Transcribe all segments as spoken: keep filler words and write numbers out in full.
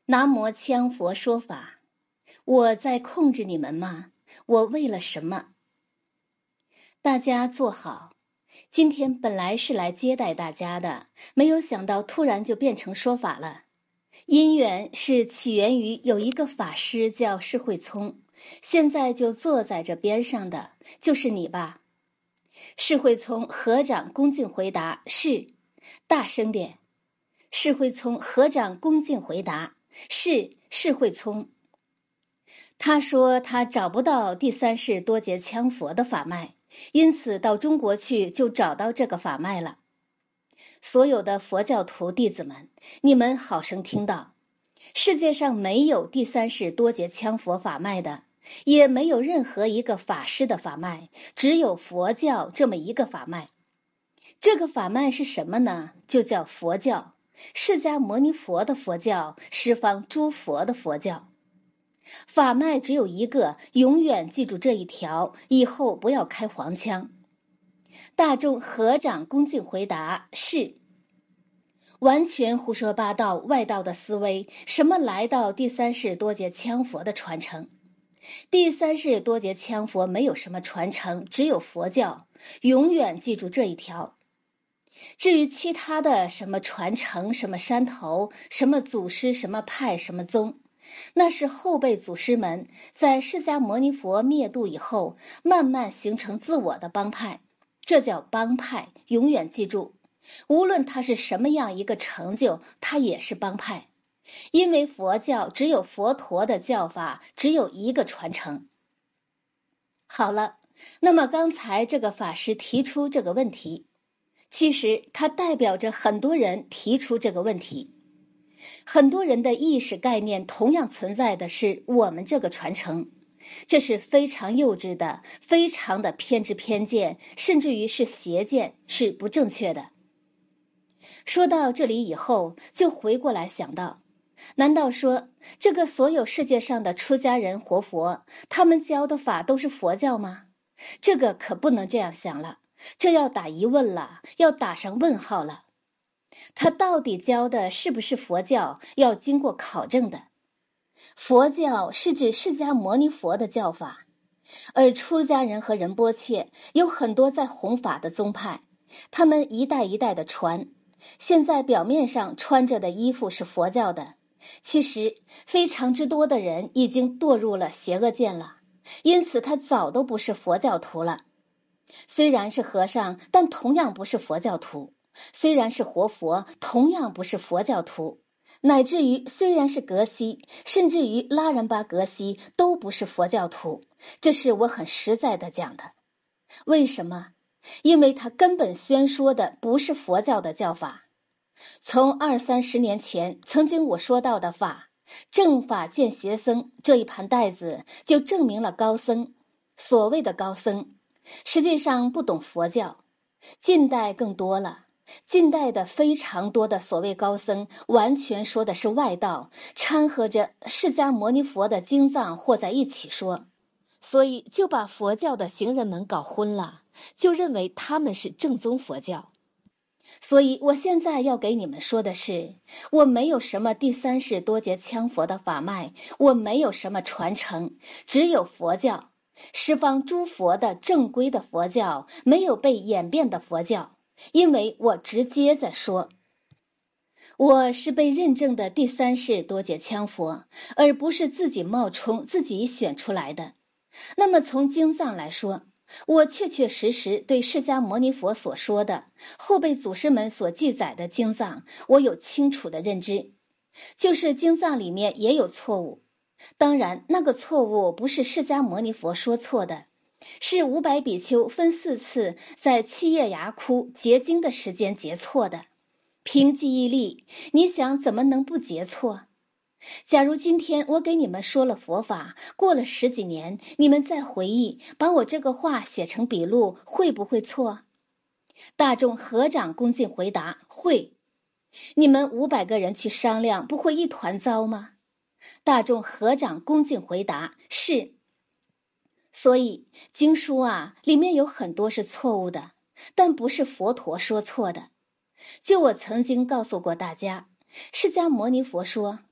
南无羌佛说法，我在控制你们吗？我为了什么？大家坐好，今天本来是来接待大家的，没有想到突然就变成说法了。因缘是起源于有一个法师叫释慧聪，现在就坐在这边上的就是你吧。释慧聪合掌恭敬回答，是。大声点。释慧聪合掌恭敬回答，是释慧聪。他说他找不到第三世多杰羌佛的法脉，因此到中国去就找到这个法脉了。所有的佛教徒弟子们，你们好生听到，世界上没有第三世多杰羌佛法脉的，也没有任何一个法师的法脉，只有佛教这么一个法脉。这个法脉是什么呢？就叫佛教，释迦牟尼佛的佛教，十方诸佛的佛教。法脉只有一个，永远记住这一条，以后不要开黄腔。大众合掌恭敬回答，是。完全胡说八道外道的思维，什么来到第三世多杰羌佛的传承？第三世多杰羌佛没有什么传承，只有佛教，永远记住这一条。至于其他的什么传承，什么山头，什么祖师，什么派，什么宗，那是后辈祖师们在释迦牟尼佛灭度以后慢慢形成自我的帮派，这叫帮派，永远记住，无论他是什么样一个成就，他也是帮派。因为佛教只有佛陀的教法，只有一个传承。好了，那么刚才这个法师提出这个问题，其实它代表着很多人提出这个问题。很多人的意识概念同样存在的是我们这个传承，这是非常幼稚的，非常的偏执偏见，甚至于是邪见，是不正确的。说到这里以后，就回过来想到，难道说这个所有世界上的出家人活佛，他们教的法都是佛教吗？这个可不能这样想了，这要打疑问了，要打上问号了。他到底教的是不是佛教，要经过考证的。佛教是指释迦牟尼佛的教法，而出家人和仁波切有很多在弘法的宗派，他们一代一代的传，现在表面上穿着的衣服是佛教的，其实非常之多的人已经堕入了邪恶见了，因此他早都不是佛教徒了。虽然是和尚，但同样不是佛教徒；虽然是活佛，同样不是佛教徒；乃至于虽然是格西，甚至于拉然巴格西，都不是佛教徒。这是我很实在的讲的。为什么？因为他根本宣说的不是佛教的教法。从二三十年前曾经我说到的法，正法见邪僧这一盘带子，就证明了高僧，所谓的高僧实际上不懂佛教。近代更多了，近代的非常多的所谓高僧完全说的是外道，掺和着释迦牟尼佛的经藏和在一起说，所以就把佛教的行人们搞昏了，就认为他们是正宗佛教。所以我现在要给你们说的是，我没有什么第三世多杰羌佛的法脉，我没有什么传承，只有佛教，十方诸佛的正规的佛教，没有被演变的佛教。因为我直接在说，我是被认证的第三世多杰羌佛，而不是自己冒充自己选出来的。那么从经藏来说，我确确实实对释迦牟尼佛所说的后辈祖师们所记载的经藏，我有清楚的认知，就是经藏里面也有错误。当然那个错误不是释迦牟尼佛说错的，是五百比丘分四次在七叶崖窟结经的时间结错的。凭记忆力，你想怎么能不结错？假如今天我给你们说了佛法，过了十几年，你们再回忆，把我这个话写成笔录，会不会错？大众合掌恭敬回答，会。你们五百个人去商量，不会一团糟吗？大众合掌恭敬回答，是。所以经书啊，里面有很多是错误的，但不是佛陀说错的。就我曾经告诉过大家，释迦牟尼佛说，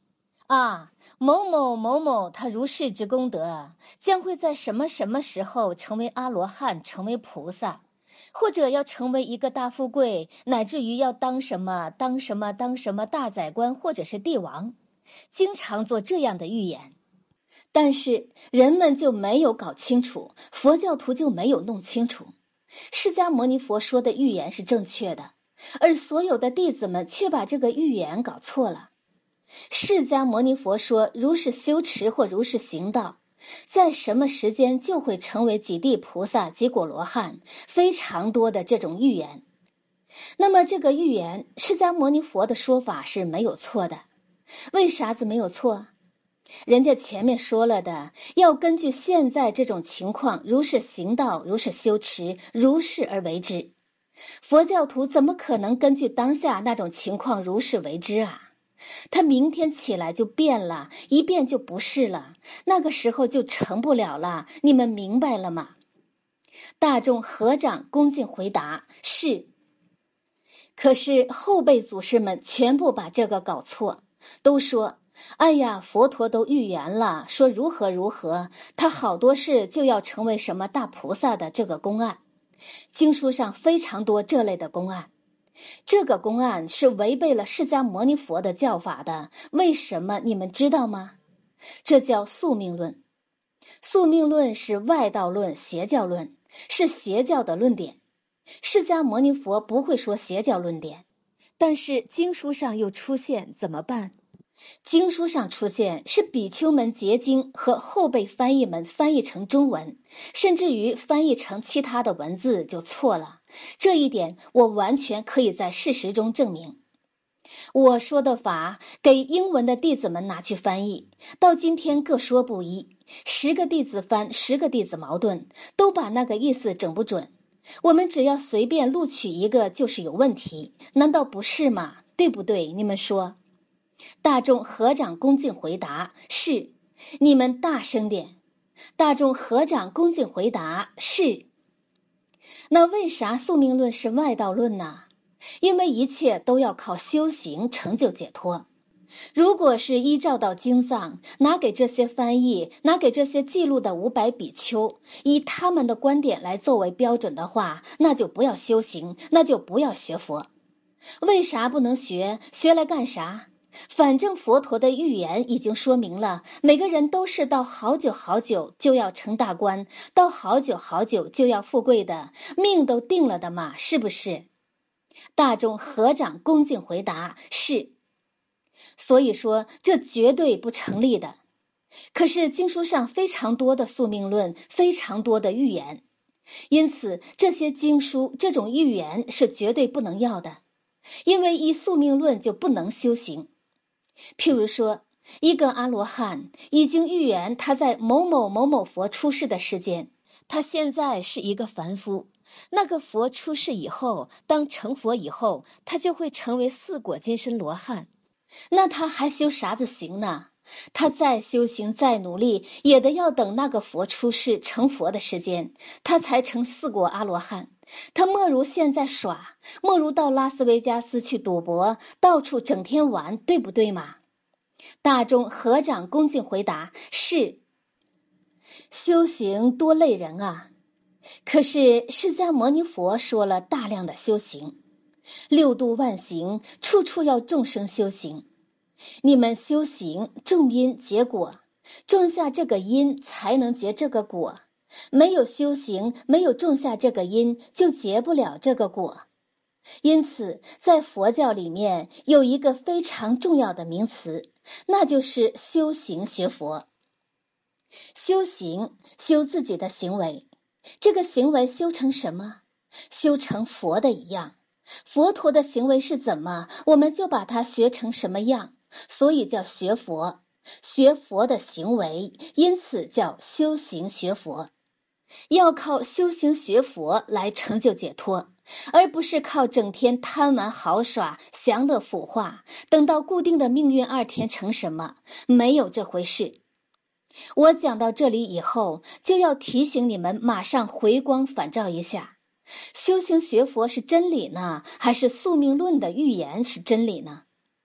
啊，某某某某他如是之功德，将会在什么什么时候成为阿罗汉，成为菩萨，或者要成为一个大富贵，乃至于要当什么当什么当什么大宰官或者是帝王，经常做这样的预言。但是人们就没有搞清楚，佛教徒就没有弄清楚，释迦牟尼佛说的预言是正确的，而所有的弟子们却把这个预言搞错了。释迦牟尼佛说，如是修持或如是行道，在什么时间就会成为几地菩萨、几果罗汉，非常多的这种预言。那么这个预言，释迦牟尼佛的说法是没有错的。为啥子没有错？人家前面说了的，要根据现在这种情况，如是行道，如是修持，如是而为之。佛教徒怎么可能根据当下那种情况如是为之啊？他明天起来就变了，一变就不是了，那个时候就成不了了，你们明白了吗？大众合掌恭敬回答是。可是后辈祖师们全部把这个搞错，都说哎呀，佛陀都预言了，说如何如何，他好多事就要成为什么大菩萨的这个公案。经书上非常多这类的公案，这个公案是违背了释迦牟尼佛的教法的。为什么你们知道吗？这叫宿命论。宿命论是外道论、邪教论，是邪教的论点。释迦牟尼佛不会说邪教论点，但是经书上又出现，怎么办？经书上出现是比丘们结经和后辈翻译们翻译成中文，甚至于翻译成其他的文字就错了。这一点我完全可以在事实中证明。我说的法给英文的弟子们拿去翻译，到今天各说不一，十个弟子翻，十个弟子矛盾，都把那个意思整不准。我们只要随便录取一个就是有问题，难道不是吗？对不对？你们说？大众合掌恭敬回答是。你们大声点。大众合掌恭敬回答是。那为啥宿命论是外道论呢？因为一切都要靠修行成就解脱。如果是依照到经藏，拿给这些翻译，拿给这些记录的五百比丘，以他们的观点来作为标准的话，那就不要修行，那就不要学佛。为啥不能学？学来干啥？反正佛陀的预言已经说明了，每个人都是到好久好久就要成大官，到好久好久就要富贵的，命都定了的嘛，是不是？大众合掌恭敬回答是。所以说这绝对不成立的。可是经书上非常多的宿命论，非常多的预言，因此这些经书这种预言是绝对不能要的，因为依宿命论就不能修行。譬如说一个阿罗汉已经预言他在某某某某佛出世的时间，他现在是一个凡夫，那个佛出世以后，当成佛以后，他就会成为四果金身罗汉。那他还修啥子行呢？他再修行再努力，也得要等那个佛出世成佛的时间，他才成四果阿罗汉。他莫如现在耍，莫如到拉斯维加斯去赌博，到处整天玩，对不对嘛？大众合掌恭敬回答是。修行多累人啊！可是释迦牟尼佛说了大量的修行，六度万行，处处要众生修行。你们修行种因结果，种下这个因才能结这个果，没有修行，没有种下这个因，就结不了这个果。因此在佛教里面有一个非常重要的名词，那就是修行学佛。修行修自己的行为，这个行为修成什么？修成佛的一样。佛陀的行为是怎么，我们就把它学成什么样，所以叫学佛。学佛的行为，因此叫修行学佛。要靠修行学佛来成就解脱，而不是靠整天贪玩豪耍、享乐腐化，等到固定的命运二天成什么，没有这回事。我讲到这里以后，就要提醒你们马上回光返照一下，修行学佛是真理呢，还是宿命论的预言是真理呢？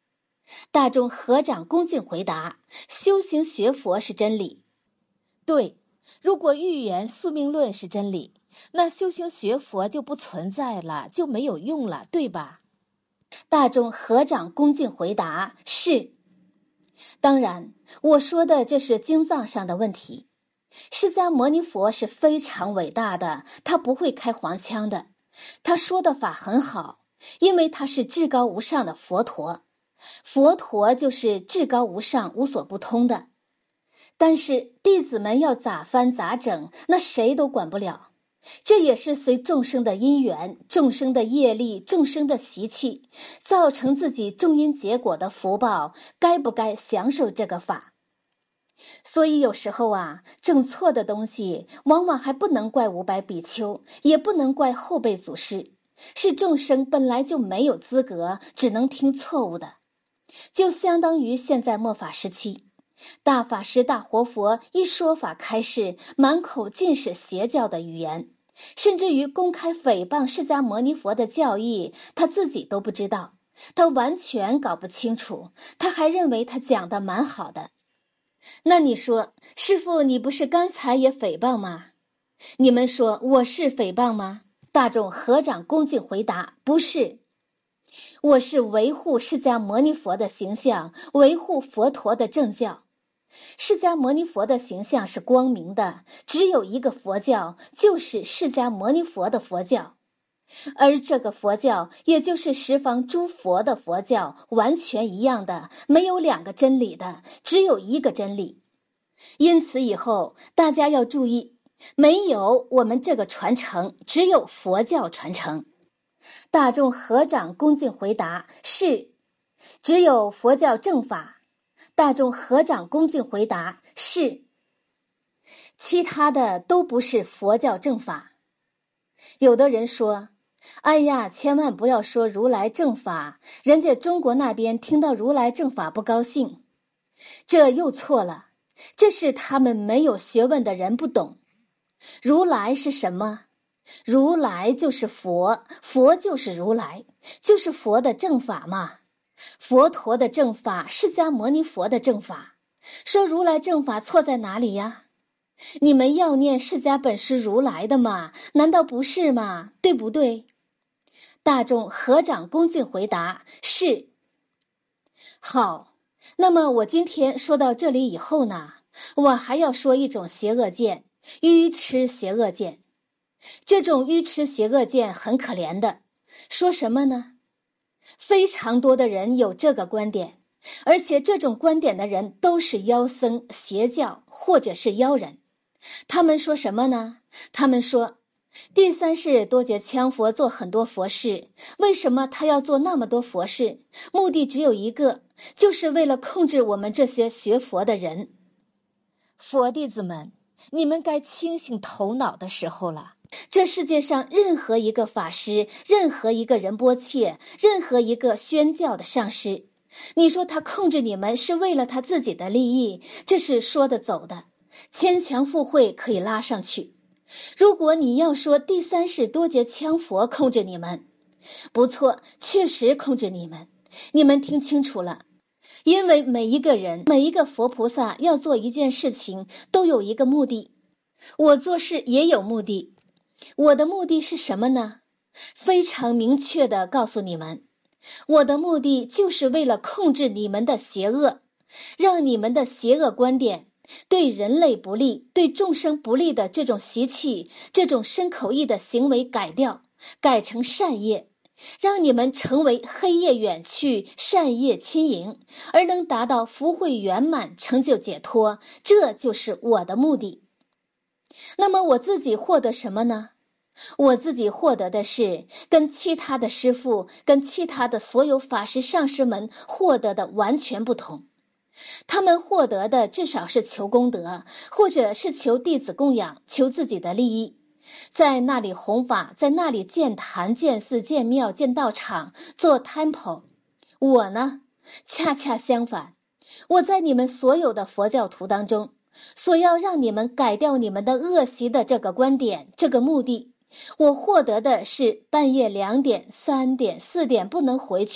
大众合掌恭敬回答，修行学佛是真理。 对，如果预言宿命论是真理，那修行学佛就不存在了，就没有用了，对吧？ 大众合掌恭敬回答，是。当然，我说的这是经藏上的问题。释迦牟尼佛是非常伟大的，他不会开黄腔的，他说的法很好，因为他是至高无上的佛陀。佛陀就是至高无上无所不通的，但是弟子们要咋翻咋整，那谁都管不了。这也是随众生的因缘、众生的业力、众生的习气，造成自己种因结果的福报，该不该享受这个法？所以有时候啊，整错的东西往往还不能怪五百比丘，也不能怪后辈祖师，是众生本来就没有资格，只能听错误的。就相当于现在末法时期，大法师大活佛一说法开示，满口尽是邪教的语言，甚至于公开诽谤释迦牟尼佛的教义，他自己都不知道，他完全搞不清楚，他还认为他讲的蛮好的。那你说，师父你不是刚才也诽谤吗？你们说我是诽谤吗？大众合掌恭敬回答，不是。我是维护释迦牟尼佛的形象，维护佛陀的正教。释迦牟尼佛的形象是光明的，只有一个佛教，就是释迦牟尼佛的佛教。而这个佛教也就是十方诸佛的佛教，完全一样的，没有两个真理的，只有一个真理。因此以后大家要注意，没有我们这个传承，只有佛教传承。大众合掌恭敬回答，是。只有佛教正法。大众合掌恭敬回答，是。其他的都不是佛教正法。有的人说，哎呀，千万不要说如来正法，人家中国那边听到如来正法不高兴。这又错了，这是他们没有学问的人不懂。如来是什么？如来就是佛，佛就是如来，就是佛的正法嘛。佛陀的正法，释迦牟尼佛的正法，说如来正法错在哪里呀？你们要念释迦本师如来的嘛，难道不是吗？对不对？大众合掌恭敬回答，是。好，那么我今天说到这里以后呢，我还要说一种邪恶见，愚痴邪恶见。这种愚痴邪恶见很可怜的，说什么呢？非常多的人有这个观点，而且这种观点的人都是妖僧、邪教或者是妖人。他们说什么呢？他们说，第三世多劫羌佛做很多佛事，为什么他要做那么多佛事？目的只有一个，就是为了控制我们这些学佛的人。 佛弟子们，你们该清醒头脑的时候了。 这世界上任何一个法师，任何一个仁波切，任何一个宣教的上师，你说他控制你们是为了他自己的利益，这是说得走的，牵强附会可以拉上去。如果你要说第三世多劫羌佛控制你们，不错，确实控制你们，你们听清楚了。因为每一个人，每一个佛菩萨要做一件事情都有一个目的，我做事也有目的。我的目的是什么呢？非常明确的告诉你们，我的目的就是为了控制你们的邪恶，让你们的邪恶观点，对人类不利、对众生不利的这种习气，这种身口意的行为改掉，改成善业，让你们成为黑夜远去，善业轻盈，而能达到福慧圆满，成就解脱，这就是我的目的。那么我自己获得什么呢？我自己获得的是跟其他的师父，跟其他的所有法师上师们获得的完全不同。他们获得的至少是求功德，或者是求弟子供养，求自己的利益，在那里弘法，在那里建坛、建寺、建庙、建道场，做 temple。 我呢，恰恰相反，我在你们所有的佛教徒当中，所要让你们改掉你们的恶习的这个观点，这个目的，我获得的是半夜两点、三点、四点不能回去，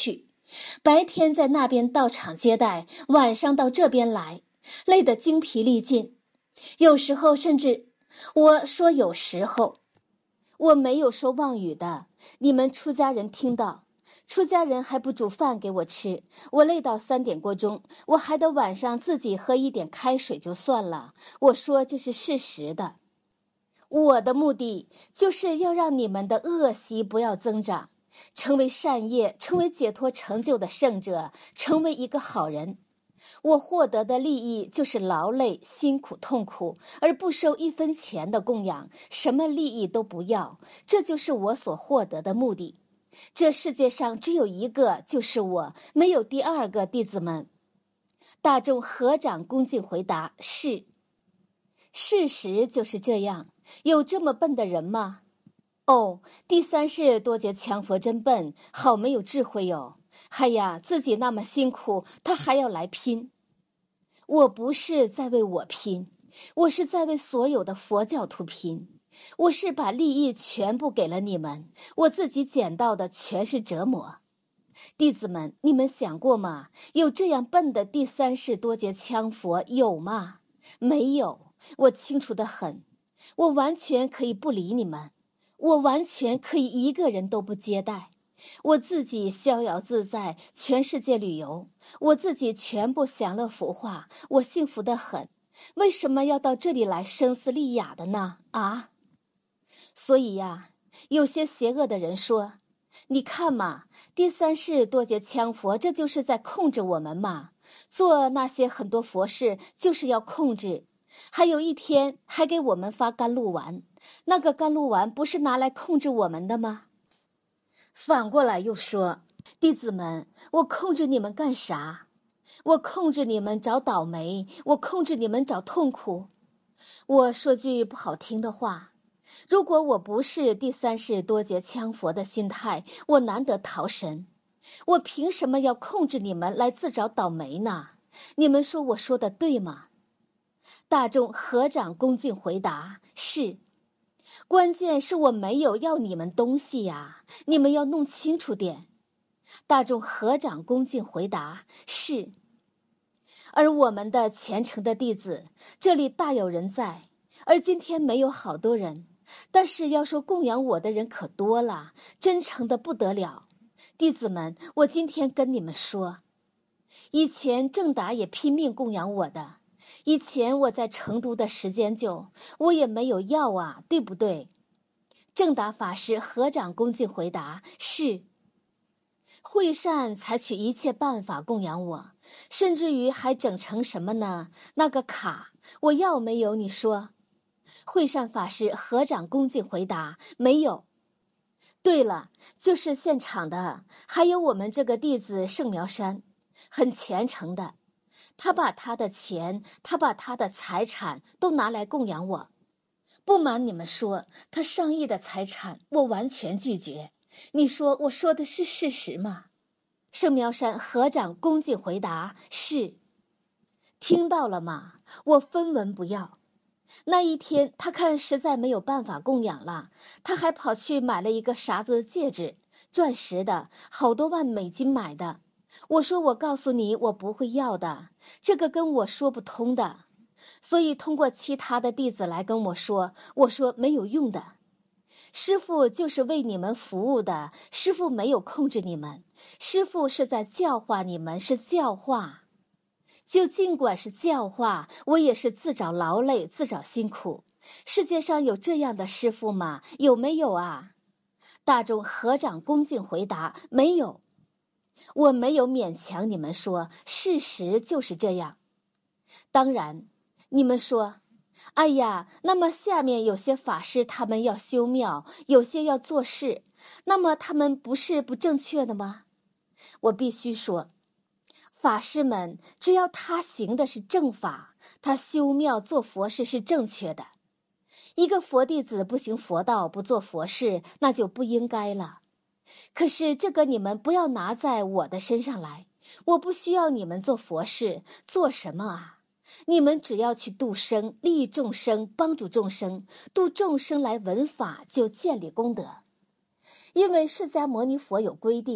白天在那边到场接待，晚上到这边来，累得精疲力尽。有时候甚至，我说有时候，我没有说妄语的，你们出家人听到，出家人还不煮饭给我吃，我累到三点过钟，我还得晚上自己喝一点开水就算了，我说这是事实的。我的目的就是要让你们的恶习不要增长，成为善业，成为解脱成就的圣者，成为一个好人。我获得的利益就是劳累、辛苦、痛苦，而不收一分钱的供养，什么利益都不要，这就是我所获得的目的。这世界上只有一个，就是我，没有第二个。弟子们，大众合掌恭敬回答：是。事实就是这样，有这么笨的人吗？哦，第三世多劫强佛真笨，好没有智慧哟！哎呀，自己那么辛苦，他还要来拼。我不是在为我拼，我是在为所有的佛教徒拼。我是把利益全部给了你们，我自己捡到的全是折磨。弟子们，你们想过吗？有这样笨的第三世多劫强佛有吗？没有，我清楚得很。我完全可以不理你们，我完全可以一个人都不接待，我自己逍遥自在，全世界旅游，我自己全部享乐福化，我幸福得很。为什么要到这里来声嘶力哑的呢？啊！所以呀，有些邪恶的人说，你看嘛，第三世多劫强佛，这就是在控制我们嘛，做那些很多佛事就是要控制。还有一天还给我们发甘露丸，那个甘露丸不是拿来控制我们的吗？反过来又说，弟子们，我控制你们干啥？我控制你们找倒霉，我控制你们找痛苦。我说句不好听的话，如果我不是第三世多劫强佛的心态，我难得逃神，我凭什么要控制你们来自找倒霉呢？你们说我说的对吗？大众合掌恭敬回答：是。关键是我没有要你们东西呀，你们要弄清楚点。大众合掌恭敬回答：是。而我们的虔诚的弟子，这里大有人在，而今天没有好多人，但是要说供养我的人可多了，真诚的不得了。弟子们，我今天跟你们说，以前正达也拼命供养我的，以前我在成都的时间久，我也没有要啊，对不对？正达法师合掌恭敬回答：是。慧善采取一切办法供养我，甚至于还整成什么呢？那个卡，我要没有？你说？慧善法师合掌恭敬回答：没有。对了，就是现场的，还有我们这个弟子圣苗山，很虔诚的，他把他的钱，他把他的财产都拿来供养我。不瞒你们说，他上亿的财产我完全拒绝。你说我说的是事实吗？圣苗山合掌恭敬回答：是。听到了吗？我分文不要。那一天他看实在没有办法供养了，他还跑去买了一个啥子戒指，钻石的，好多万美金买的。我说我告诉你，我不会要的，这个跟我说不通的。所以通过其他的弟子来跟我说，我说没有用的。师父就是为你们服务的，师父没有控制你们，师父是在教化你们，是教化。就尽管是教化，我也是自找劳累，自找辛苦。世界上有这样的师父吗？有没有啊？大众合掌恭敬回答：没有。我没有勉强你们说，事实就是这样。当然，你们说，哎呀，那么下面有些法师他们要修庙，有些要做事，那么他们不是不正确的吗？我必须说，法师们只要他行的是正法，他修庙做佛事是正确的。一个佛弟子不行佛道，不做佛事，那就不应该了。可是这个你们不要拿在我的身上来，我不需要你们做佛事，做什么啊？你们只要去度生，利益众生，帮助众生，度众生来闻法，就建立功德。因为释迦牟尼佛有规定，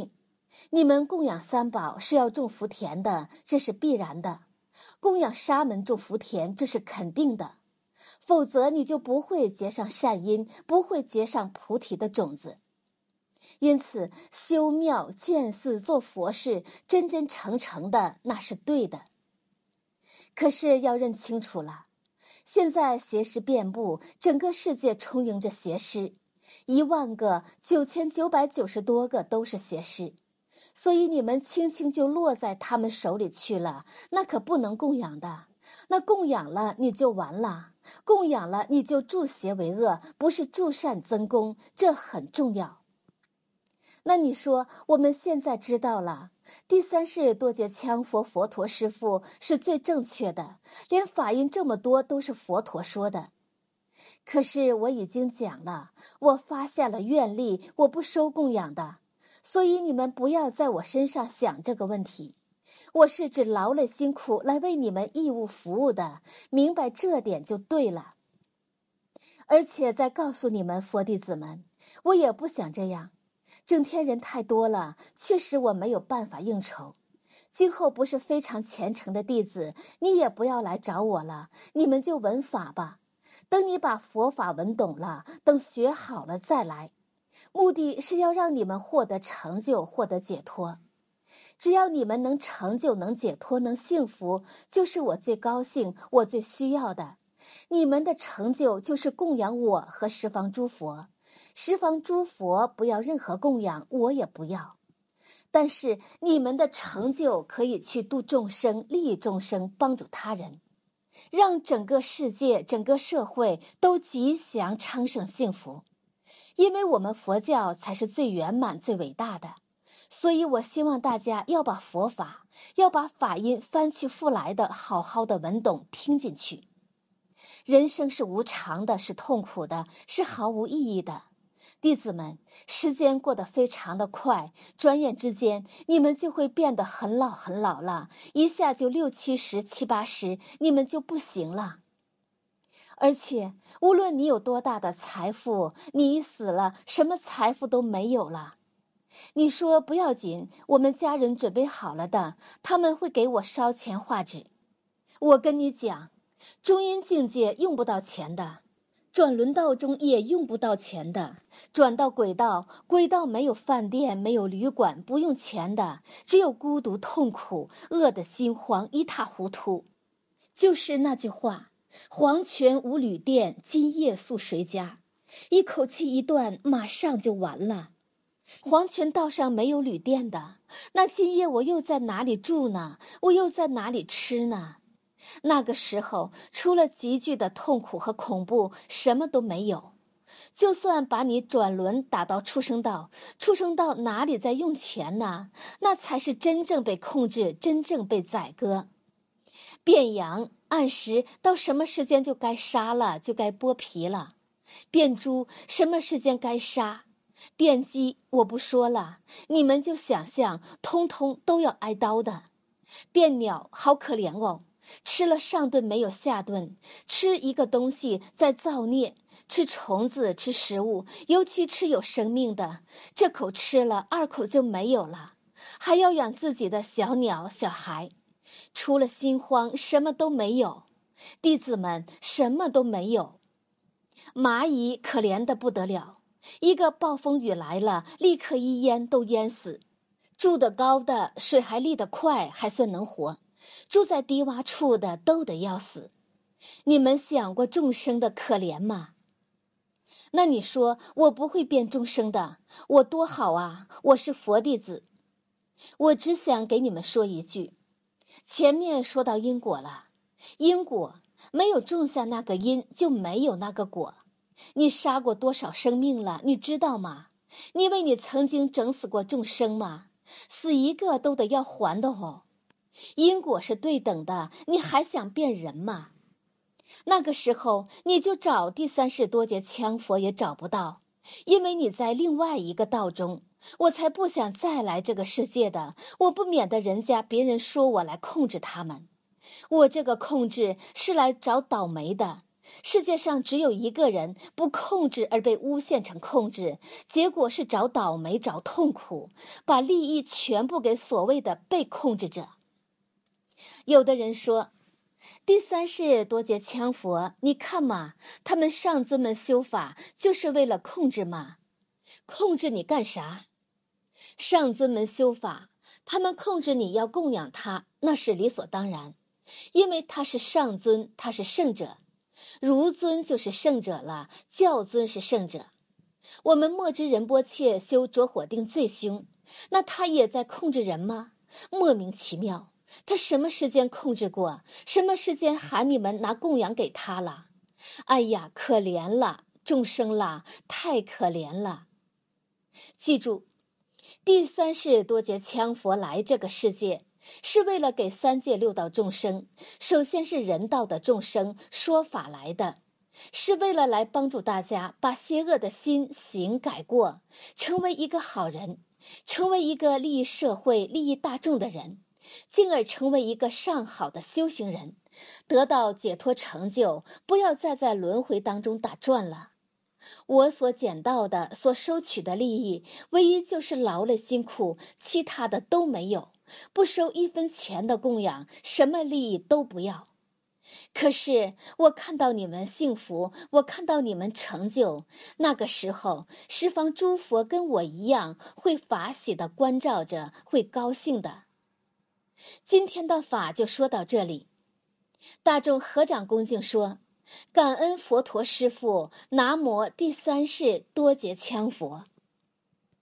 你们供养三宝是要种福田的，这是必然的；供养沙门种福田，这是肯定的。否则你就不会结上善因，不会结上菩提的种子。因此，修庙建寺做佛事，真真诚诚的，那是对的。可是要认清楚了，现在邪师遍布，整个世界充盈着邪师，一万个九千九百九十多个都是邪师，所以你们轻轻就落在他们手里去了，那可不能供养的。那供养了你就完了，供养了你就助邪为恶，不是助善增功，这很重要。那你说我们现在知道了，第三世多杰羌佛佛陀师父是最正确的，连法音这么多都是佛陀说的。可是我已经讲了，我发下了愿力，我不收供养的，所以你们不要在我身上想这个问题。我是指劳累辛苦来为你们义务服务的，明白这点就对了。而且再告诉你们佛弟子们，我也不想这样，整天人太多了，确实我没有办法应酬。今后不是非常虔诚的弟子，你也不要来找我了，你们就闻法吧。等你把佛法闻懂了，等学好了再来，目的是要让你们获得成就，获得解脱。只要你们能成就，能解脱，能幸福，就是我最高兴，我最需要的。你们的成就就是供养我和十方诸佛，十方诸佛不要任何供养，我也不要。但是你们的成就可以去度众生，利益众生，帮助他人，让整个世界，整个社会都吉祥昌盛幸福。因为我们佛教才是最圆满最伟大的，所以我希望大家要把佛法，要把法音翻去覆来的好好的闻懂听进去。人生是无常的，是痛苦的，是毫无意义的。弟子们，时间过得非常的快，转眼之间你们就会变得很老很老了，一下就六七十七八十，你们就不行了。而且无论你有多大的财富，你一死了，什么财富都没有了。你说不要紧，我们家人准备好了的，他们会给我烧钱化纸。我跟你讲，中阴境界用不到钱的，转轮道中也用不到钱的，转到轨道，轨道没有饭店，没有旅馆，不用钱的，只有孤独痛苦，饿得心慌，一塌糊涂。就是那句话，黄泉无旅店，今夜宿谁家？一口气一断，马上就完了。黄泉道上没有旅店的，那今夜我又在哪里住呢？我又在哪里吃呢？那个时候除了急剧的痛苦和恐怖，什么都没有。就算把你转轮打到畜生道，畜生道哪里在用钱呢？那才是真正被控制，真正被宰割。变羊按时到什么时间就该杀了，就该剥皮了。变猪什么时间该杀？变鸡我不说了，你们就想象，通通都要挨刀的。变鸟好可怜哦，吃了上顿没有下顿，吃一个东西在造孽，吃虫子，吃食物，尤其吃有生命的，这口吃了，二口就没有了，还要养自己的小鸟小孩，除了心慌什么都没有。弟子们，什么都没有。蚂蚁可怜的不得了，一个暴风雨来了，立刻一淹都淹死。住得高的水还立得快，还算能活，住在低洼处的都得要死。你们想过众生的可怜吗？那你说我不会变众生的，我多好啊，我是佛弟子。我只想给你们说一句，前面说到因果了，因果没有种下那个因，就没有那个果。你杀过多少生命了，你知道吗？你以为你曾经整死过众生吗？死一个都得要还的哦。因果是对等的，你还想变人吗？那个时候你就找第三世多杰羌佛也找不到，因为你在另外一个道中。我才不想再来这个世界的，我不免得人家别人说我来控制他们。我这个控制是来找倒霉的， 世界上只有一个人不控制而被诬陷成控制，结果是找倒霉找痛苦，把利益全部给所谓的被控制者。有的人说，第三世多劫羌佛，你看嘛，他们上尊们修法就是为了控制嘛，控制你干啥？上尊们修法，他们控制你要供养他，那是理所当然，因为他是上尊，他是圣者，如尊就是圣者了，教尊是圣者。我们墨汁仁波切修着火定最凶，那他也在控制人吗？莫名其妙，他什么时间控制过？什么时间喊你们拿供养给他了？哎呀，可怜了，众生啦，太可怜了。记住，第三世多劫羌佛来这个世界，是为了给三界六道众生，首先是人道的众生说法来的，是为了来帮助大家把邪恶的心行改过，成为一个好人，成为一个利益社会利益大众的人，进而成为一个上好的修行人，得到解脱成就，不要再在轮回当中打转了。我所捡到的所收取的利益，唯一就是劳了辛苦，其他的都没有，不收一分钱的供养，什么利益都不要。可是我看到你们幸福，我看到你们成就，那个时候十方诸佛跟我一样会法喜的关照着，会高兴的。今天的法就说到这里，大众合掌恭敬说，感恩佛陀师父，南无第三世多劫羌佛。